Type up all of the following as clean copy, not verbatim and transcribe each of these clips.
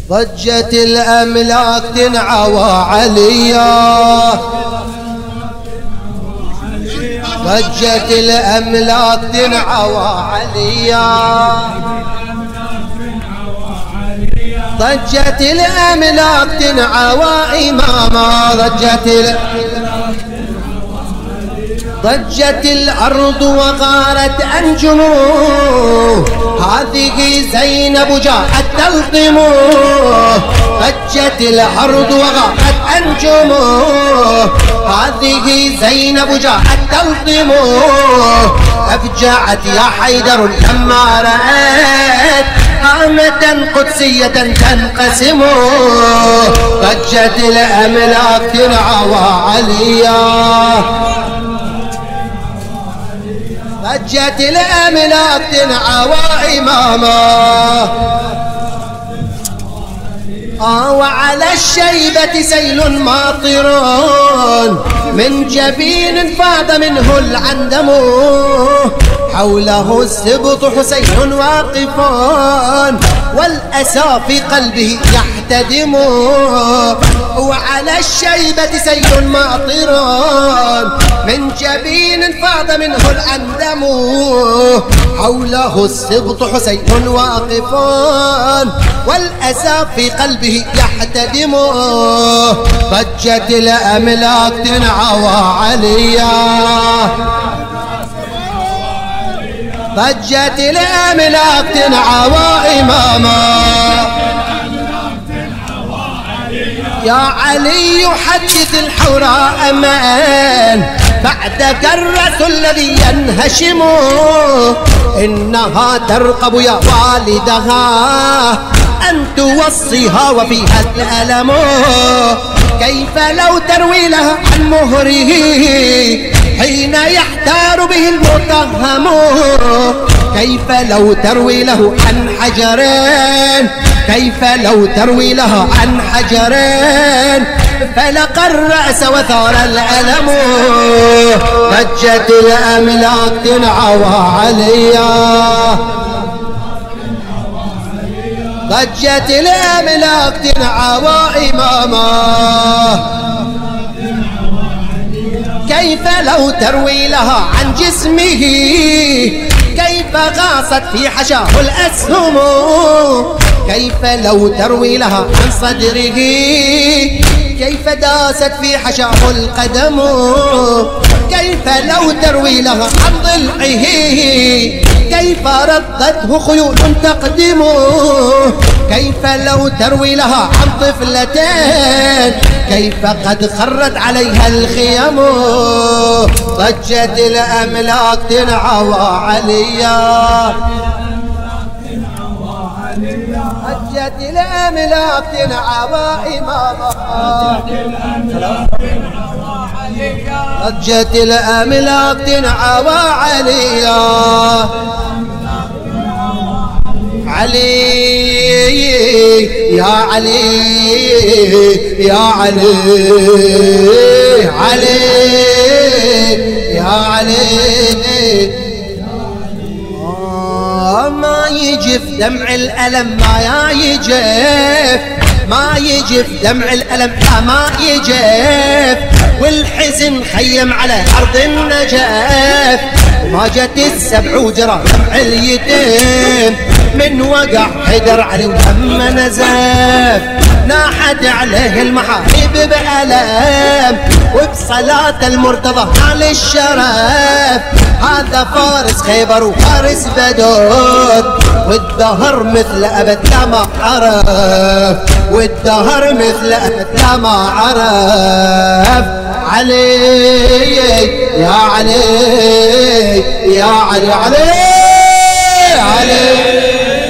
ضجت الأملاك تنعوى عليا، ضجت الأملاك تنعوى عليا، ضجت الأملاك تنعوى إماما، ضجت الأرض وغارت أنجمه، هذه زينب جاءت تلطمه. ضجت الأرض وغارت أنجمه، هذه زينب جاءت تلطمه. أفجعت يا حيدر لما رأت قامة قدسية تنقسم. ضجت الأملاك تنعوى عليا، ضجت الأملاك تنعوى إماما. وعلى الشيبة سيل ماطر، من جبين فاض منه العندم، حوله السبط حسين واقف، والأسى في قلبه يحتدم. وعلى الشيبة سيل ماطر، من جبين فاض منه العندم، حوله السبط حسين واقف، والأسى في قلبه يحتدم. ضجت الأملاك تنعوى عليا، ضجت الأملاك تنعوى إماما. يا علي حدث الحوراء من بعدك الرأس الذي ينهشم، إنها ترقب يا والدها أن توصيها وفيها الألم. كيف لو تروي لها عن مهره حين يحتار به المتهم، كيف لو تروي له عن حجرين، كيف لو تروي له عن حجرين فلقى الرأس وثار الألم. ضجت الأملاك تنعوى عليا، ضجت الأملاك تنعوى إماما. كيف لو تروي لها عن جسمه كيف غاصت في حشاه الأسهم، كيف لو تروي لها عن صدره كيف داست في حشاه القدم، كيف لو تروي لها عن ضلعه كيف ردته خيول تقدم، كيف لو تروي لها عن طفلتين كيف قد خرت عليها الخيم. ضجت الأملاك تنعوى عليا، ضجت الأملاك تنعوى إماما. ضجت الأملاك تنعوى عليا، علي يا علي يا علي علي يا علي. ما يجف دمع الألم ما يجف، ما يجف دمع الألم ما يجف، والحزن خيم على أرض النجف. وما جت السبع وجرى دمع اليتيم، من وقع حدر علي وهم نزف، ناحت عليه المحارب بألم، وبصلاة المرتضى على الشرف. هذا فارس خيبر وفارس بدر، والدهر مثل أبد ما عرف، والدهر مثل أبد ما عرف. علي يا علي يا علي علي علي.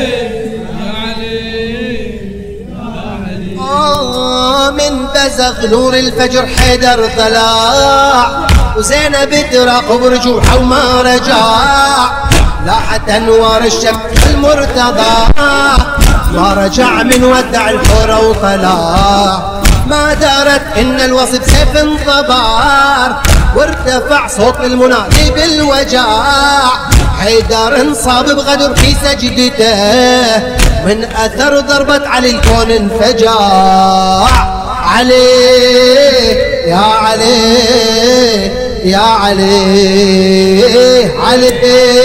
من بزغ نور الفجر حيدر طلع، وزينب تراقب رجوعه وما رجع، لاحت انوار الشمس المرتضى، ما رجع من ودع الحورة وطلع. ما دارت ان الوصف سيف انطبار، وارتفع صوت المنادي بالوجاع، حيدر انصاب بغدر في سجدته، من أثر ضربة علي الكون انفجع. علي يا علي يا علي علي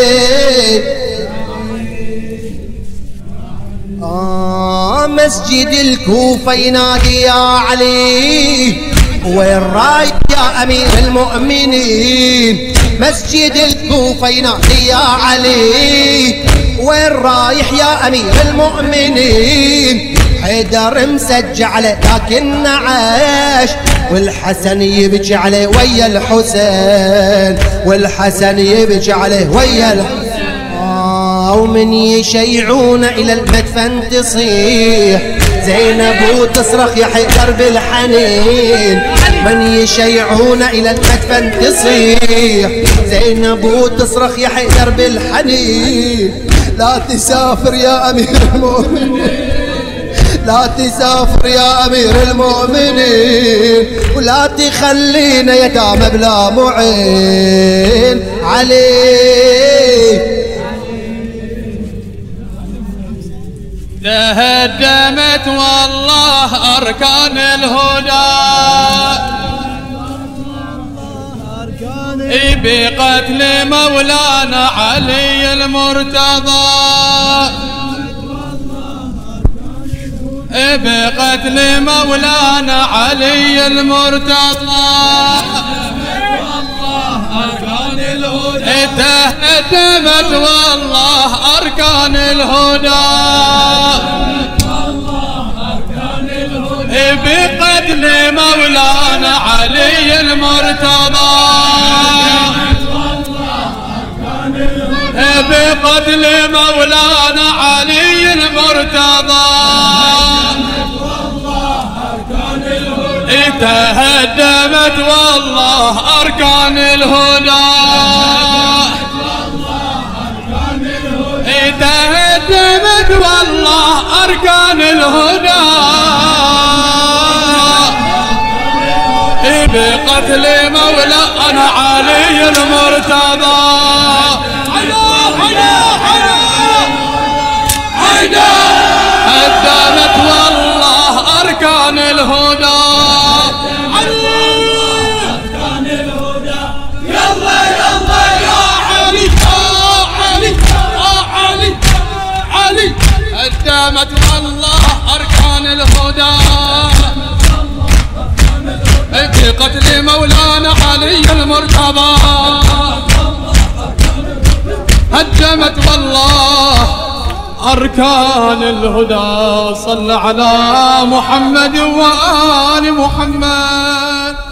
مسجد الكوفة ينادي يا علي، وين رايح يا أمير المؤمنين؟ مسجد الكوفة ينادي يا علي، وين رايح يا أمير المؤمنين؟ حيدر مسجع عليه لكن عاش، والحسن يبكي عليه ويا الحسين، والحسن يبكي عليه ويا الحسين. ومن يشيعون إلى المدفن تصيح زينب وتصرخ يا حيدر بالحنين. من يشيعون إلى المدفن تصيح زينب وتصرخ يا حيدر بالحنين. لا تسافر يا أمير المؤمنين، لا تسافر يا أمير المؤمنين، ولا تخلينا يتامى بلا معين. علي تهدمت والله أركان الهدى بقتل مولانا علي المرتضى، بقتل مولانا علي المرتضى. تهدمت والله أركان الهدى بقتل مولانا علي المرتضى، بقتل مولانا علي المرتضى. تهدمت والله أركان الهدى، تهدمت والله أركان الهدى بقتل مولانا علي المرتضى. هدمت والله أركان الهدى، أركان الهدى. يلا يلا يا علي يا علي يا علي علي. هدمت والله أركان الهدى بقتل مولانا علي المرتضى. هدمت والله أركان الهدى. صل على محمد وآل محمد.